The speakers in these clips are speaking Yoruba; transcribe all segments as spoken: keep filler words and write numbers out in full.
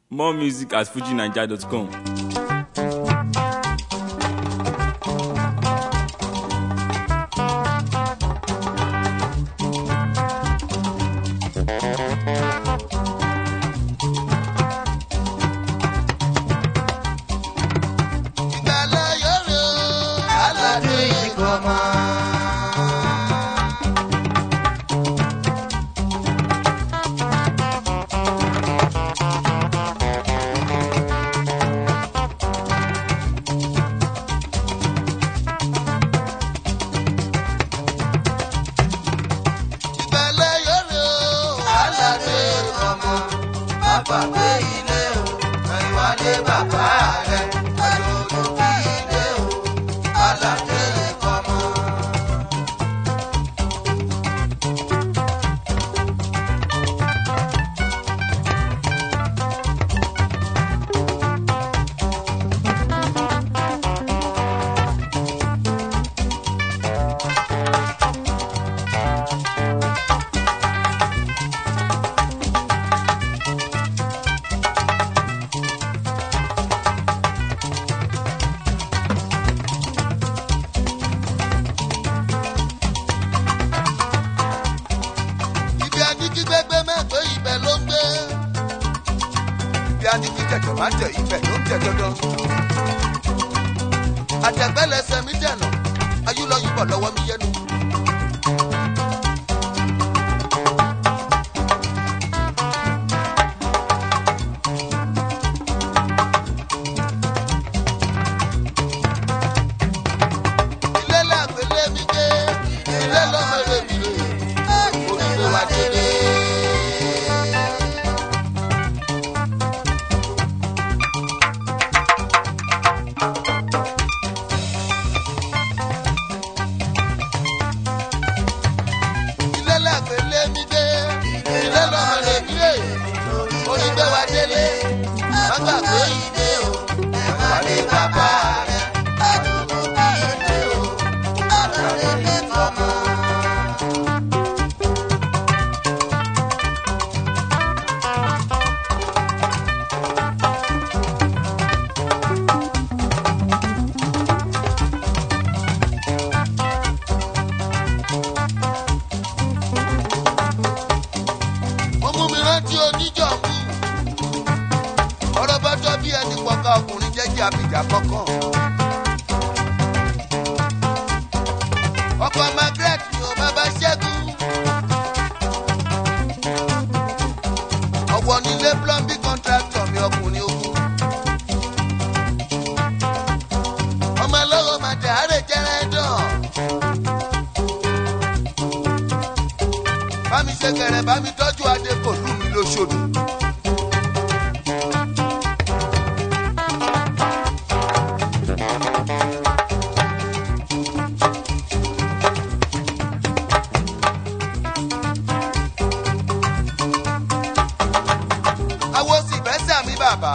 More music at fuji naija dot com. Àtẹ̀gbẹ́lẹsẹ̀ mi dẹ̀nà ayúlọ́yúbọ̀ lọ́wọ́ mi yẹnu. Ilé làgbélé mi gbé, ilé lọ́mọdé mi lè, onígbé wa délé. Ọkùnrin jẹ́jẹ́ abìjà kọ̀ọ̀kan. Ọkọ Margaret ni ò bàbá Ṣẹ́gun. Ọ̀wọ̀ nílé plumbing contractor mi ọkùnrin ogun. Ọmọ ọlọ́wọ́ màdà àárẹ̀ jẹ́rẹ́ dán. Bámi ṣe kẹrẹ bámi tọ́jú adé kò lù mí lóṣòdù. Bàbá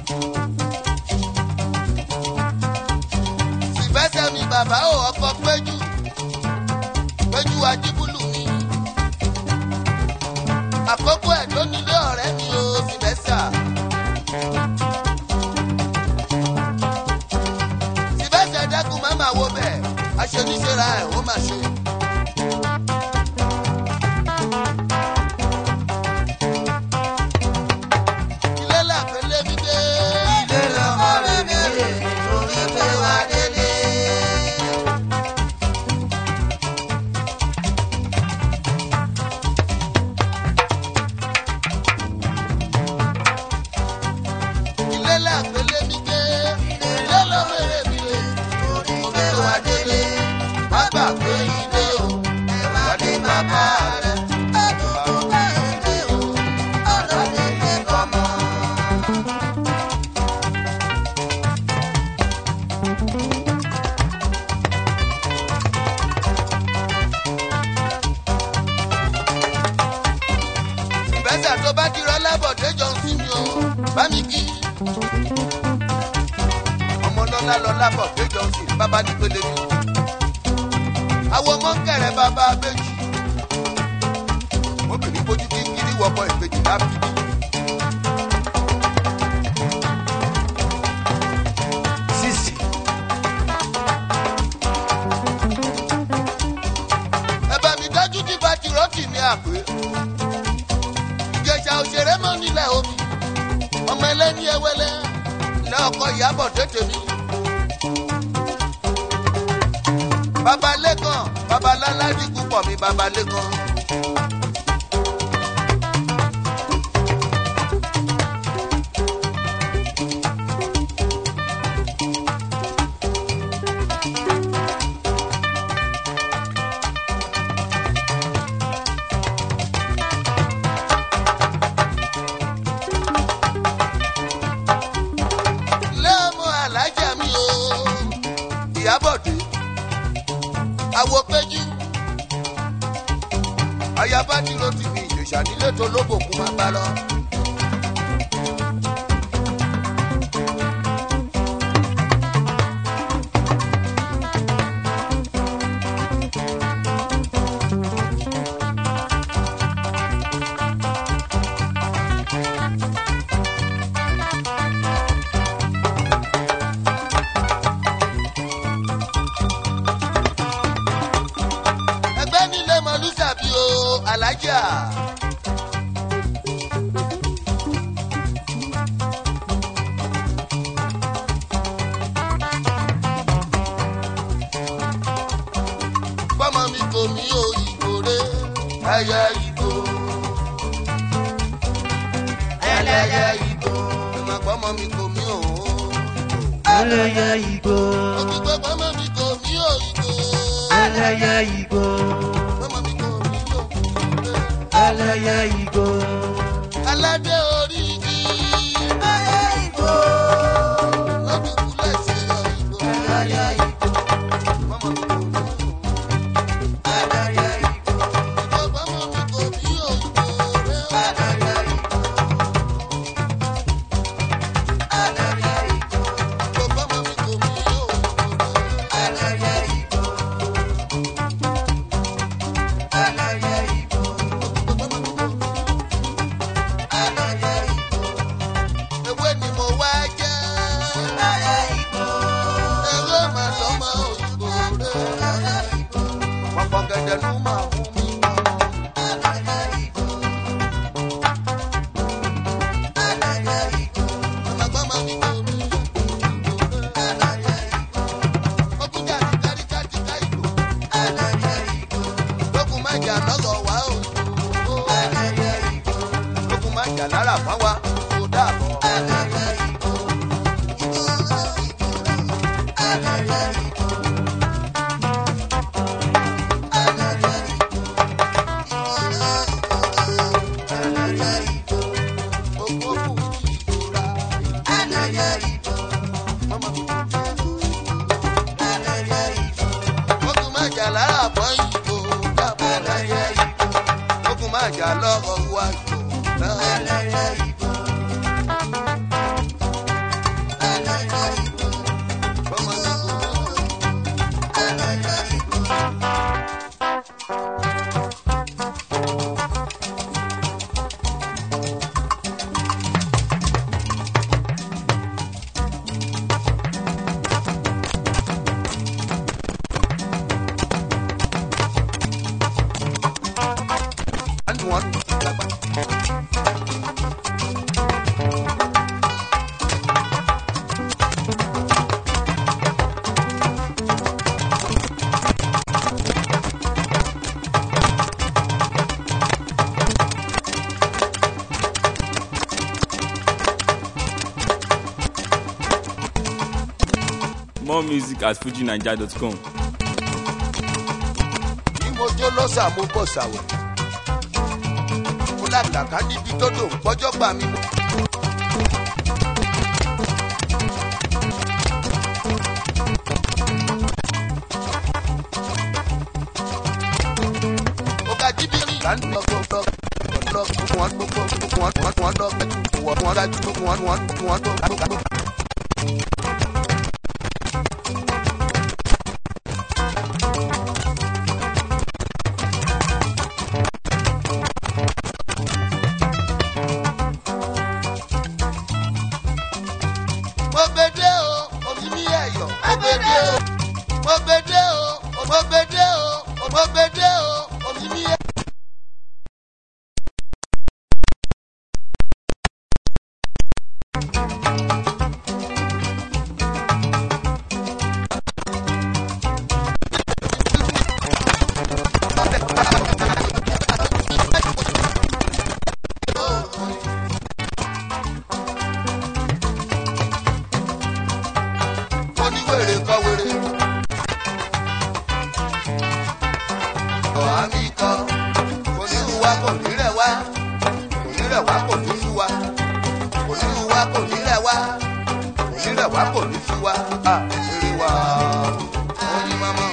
Sìbẹ́sẹ̀ mi bàbá ò ọkọ péjú péjú ajíbúlù mi àkókò ẹ̀ ló nílé ọ̀rẹ́ mi ò Sìbẹ́sà Sìbẹ́sẹ̀ dẹ́kun má máa wo bẹ́ẹ̀ aṣoníṣẹ́ra ẹ̀ ó máa ṣe. Tó bá dìrọ̀ lábọ̀dé jọ ń sinmi o, bá mi kí. Ọmọ lọ́lá lọ lábọ̀dé jọ ń sin bàbá nípele mi. Àwọn ọmọ ń kẹrẹ bàbá abéjì. Obìnrin bójú kí kiri wọ́pọ̀ ìbejì lábìbí. ọmọ ẹlẹ́ni ẹwẹ́lẹ́ lọ́kọ̀ Ìyábọ̀ tètè mi. Babalẹ́kan babaláládì púpọ̀ mi Babalẹ́kan. Ìyábọ̀dé àwọ̀ péjú ayaba tí ló ti fi ìjòṣà nílé tó lóbòkú máa bá lọ. Alájà gbọ́mọ mi kò mí o ìgbòrè ẹyẹ ìgbò ẹlẹ́yẹ ìgbò ìmọ̀ gbọ́mọ mi kò mí o ẹlẹ́yẹ ìgbò òkìgbọ́ gbọ́mọ mi kò mí o ìgbò ẹlẹ́yẹ ìgbò ẹlẹ́yẹ ìgbò aládé orí igi ẹlẹ́yẹ ìgbò lọ́dún kúlẹ̀ sí ìgbò ẹlẹ́yẹ ìgbò mọ́mọ́ mi kò mí ẹlẹ́yẹ ìgbò ìgbò mọ́mọ́ mi kò mí o ìgbò rẹ̀ ẹlẹ́yẹ ìgbò ẹlẹ́yẹ ìgbò ìgbò mọ́mọ́ mi kò mí o ìgbò rẹ̀ ẹlẹ́yẹ ìgbò ẹlẹ́yẹ ìgbò ewé ni mo wá jẹ́ ẹlẹ́yẹ ìgbò ewé màá sọ́mọ òyìnbó rẹ̀ pọ̀pọ̀ gẹ̀dẹ̀ ló máa mú mi ẹlẹ́yẹ ìgbò ẹlẹ́yẹ ìgbò ọmọ gbọ́mọ mi kò mí ìgbò rẹ̀ ẹlẹ́yẹ ìgbò ọkùnrin àti káríkà ti ká ìgbò ẹlẹ́yẹ ìgbò lókun má jà lọ́gọ̀ wá òyìnbó ẹlẹ́yẹ ìgbò lókun má jà lára fáwa kò dàbọ̀. ẹlẹ́yẹ ìgbò ẹlẹ́yẹ ìgbò ẹlẹ́yẹ ìgbò ẹlẹ́yẹ ìgbò Ogun òkú ìgbòra ẹlẹ́yẹ ìgbò mọ́mọ́ mi kò mí ìgbò ẹlẹ́yẹ ìgbò lókun má jà lára fọ́ ìgbò dàbọ̀. ẹlẹ́yẹ ìgbò lókun má jà lọ́gọ̀ wá ìgbò náà. ẹlẹ́yẹ ìgbò ẹlẹ́yẹ ìgbò Mọ́mọ́ mi kò mí ẹlẹ́yẹ ìgbò. and one lápá. More music at fuji naija dot com. Bí mo jó lọ́sà mo bọ̀ sàwẹ̀. Mo làkàkà níbi tó dò ń pọ́jọ́ gbà mí. Ó ga jíbí ní ìlànà lọ́gbọ̀gbọ̀. Lọ́gbọ̀gbọ̀ wọn gbogbo wọn wọn wọn lọ́gbẹ̀ẹ́ wọn wọn dájú wọn wọn wọn lọ́gbẹ̀ẹ́. Mo gbede o, omi mi ẹ̀yọ̀. Mo gbede o, mo gbede o, mo gbede o, mo gbede o, omi mi ẹ̀yọ̀. kò ní rẹ̀ wá kò ní rẹ̀ wá kò ní sú wa èrè wa oyin mama.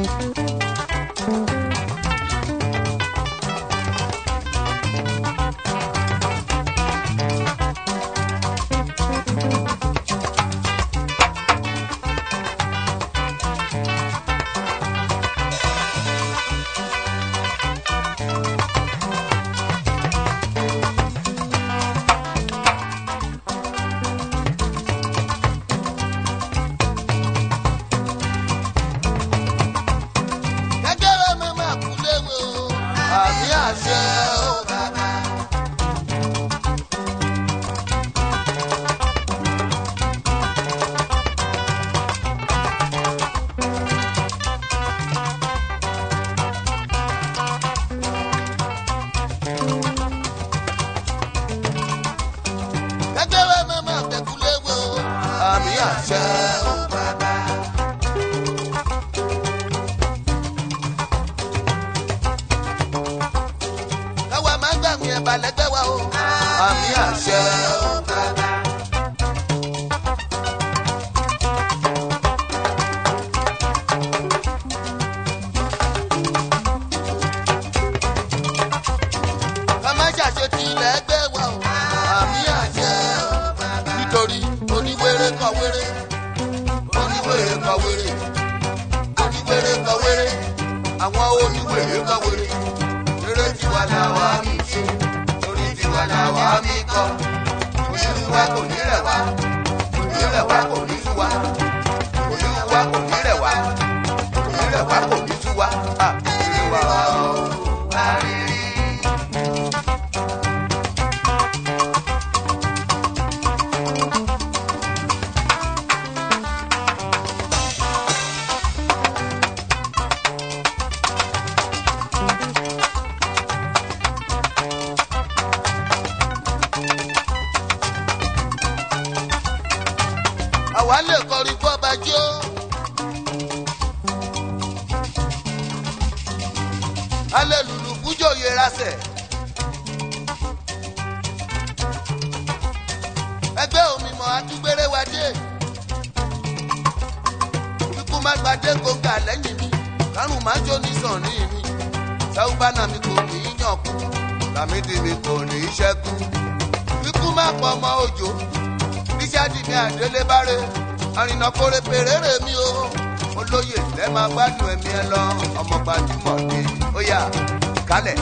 Àrìnà kórè pèrèrè mi o olóyè lẹ́ máa gbádùn ẹ̀mí ẹ lọ ọmọ gbajúmọ̀ ni ó yá kálẹ̀.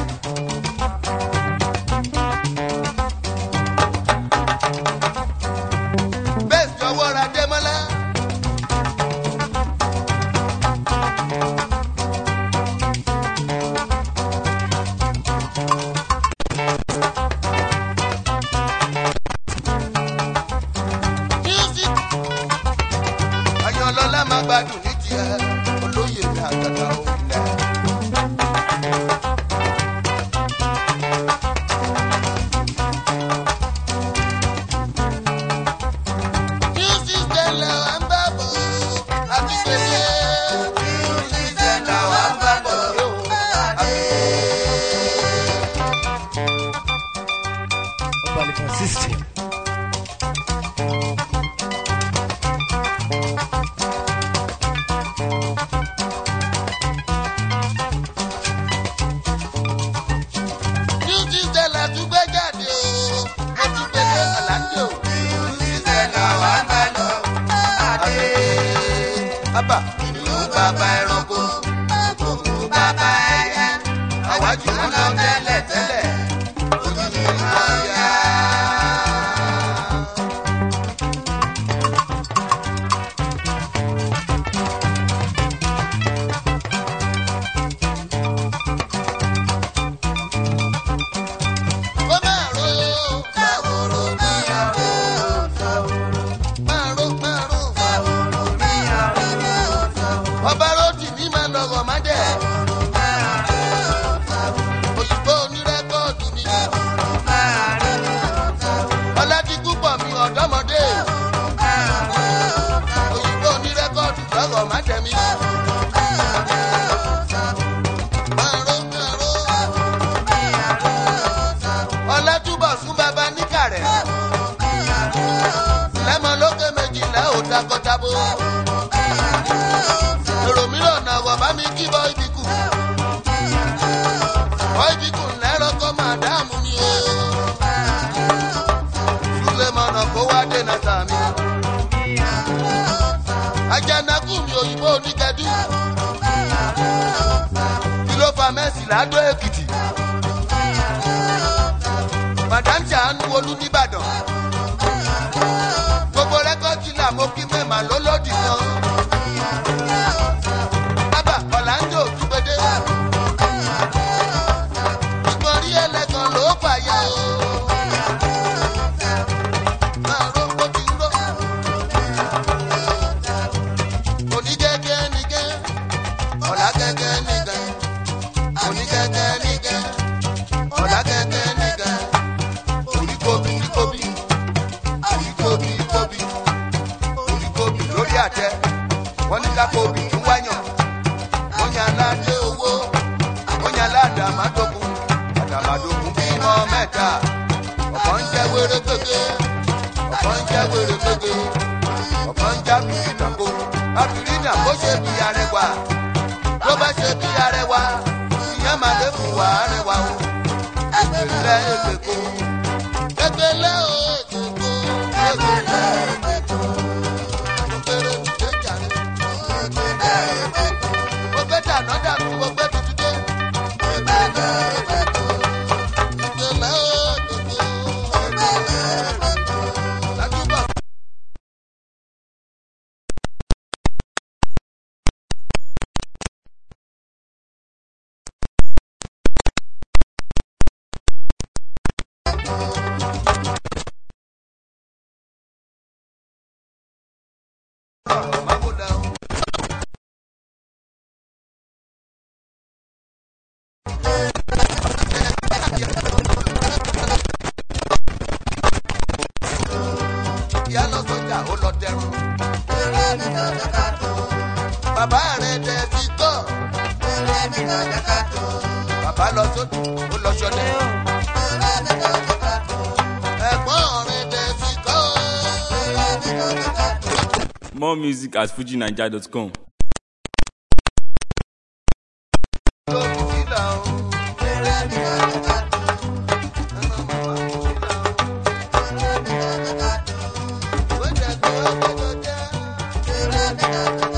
bẹ́ẹ̀ jọ̀wọ́ ra Démọ́lá. Gbádùn ní tiẹ̀ olóyè mi àgàgà òǹlẹ̀. Music tẹ̀lẹ̀ wá ń bá bọ̀ àti pèsè. Music tẹ̀lẹ̀ wá ń bá bọ̀ àti pèsè. Bàbá ìlú bàbá ẹranko, ìlú bàbá ẹyẹ, àwájú wọn lọ tẹ́lẹ̀ tẹ́lẹ̀, ojú mi máa yá. Ó máa ro sáwòrò bí àrò sáwòrò, máa ro máa ro sáwòrò bí àrò. Ọba roti mi máa lọ́wọ́ má dẹ̀. Òyìnbó onírẹ́kọ̀dù mi. Ọládìkú pọ̀ mi ọ̀dọ́mọdé. Òyìnbó onírẹ́kọ̀dù lọ́wọ́ má dẹ̀ mi. Máró máró. Ọlátúbọ̀ sún bàbá níkàrẹ̀. ẹmọ lókè méjìlá ò takọtabo. èrò mìíràn náà wọ̀ bá mi kí bọ́ ibi kù. bọ́ ibi kù lẹ́rọ kọ́ máa dáàmú mi o. Sulemana kó wá dènà sàmì. Ajanaku mi òyìnbó oníkẹ́dù. Kí ló fa mẹ́sì ládó Èkìtì? Madam Ṣàánú Olú nìbàdàn. Gbogbo rẹ́kọ̀dì là mo kí mẹ́mà lólódì kan. Bábà Ọ̀làǹdó Òtúgbédé. Ìgbọ̀n rí ẹlẹ́gàn ló fàyà o. Máa ró kó ti ró. Onígẹ́gẹ́ nìgẹ́. Ọ̀là gẹ́gẹ́ nìgẹ́. Onígẹ́gẹ́ nìgẹ́. Ọ̀là gẹ́gẹ́ nìgẹ́. Oríkóbi kóbi. Oríkóbi kóbi. Oríkóbi lórí àtẹ. Wọ́n ní ká kóbi tún wáyàn. Wọ́n yan aládé owó. Wọ́n yan aládàmádógún. Àdàmádógún bímọ mẹ́ta. Ọ̀kan ń jẹ́ wéré gbégbé. Ọ̀kan ń jẹ́ wéré gbégbé. Ọ̀kan ń já bí ìdàgbò. Abirina bó ṣe bí arẹwà. Tó bá ṣe bí arẹwà. Ìyẹn máa lè fún wa arẹwà o. Ẹgbẹ̀lẹ́ ègbèkó. Ẹgbẹ̀lẹ́ o ègbèkó. Ẹgbẹ̀lẹ́ ègbèkó. Òkèrè òkè jàre. Ẹgbẹ̀lẹ́ ègbèkó. Ògbé dàná dànù ògbé tuntun dé. Ẹgbẹ̀lẹ́ ègbèkó. Ẹgbẹ̀lẹ́ ègbèkó. Ẹgbẹ̀lẹ́ ègbèkó. Lájúbọ̀. Ìyá lọ sọ́jà ó lọ dẹrùn. Bàbá rẹ̀ dẹ̀ fi gbọ́. Bàbá lọ sódò ó lọ ṣọdẹ. Ẹ̀gbọ́n rẹ̀ dẹ̀ fi gbọ́. More music at fuji naija dot com. Thank you.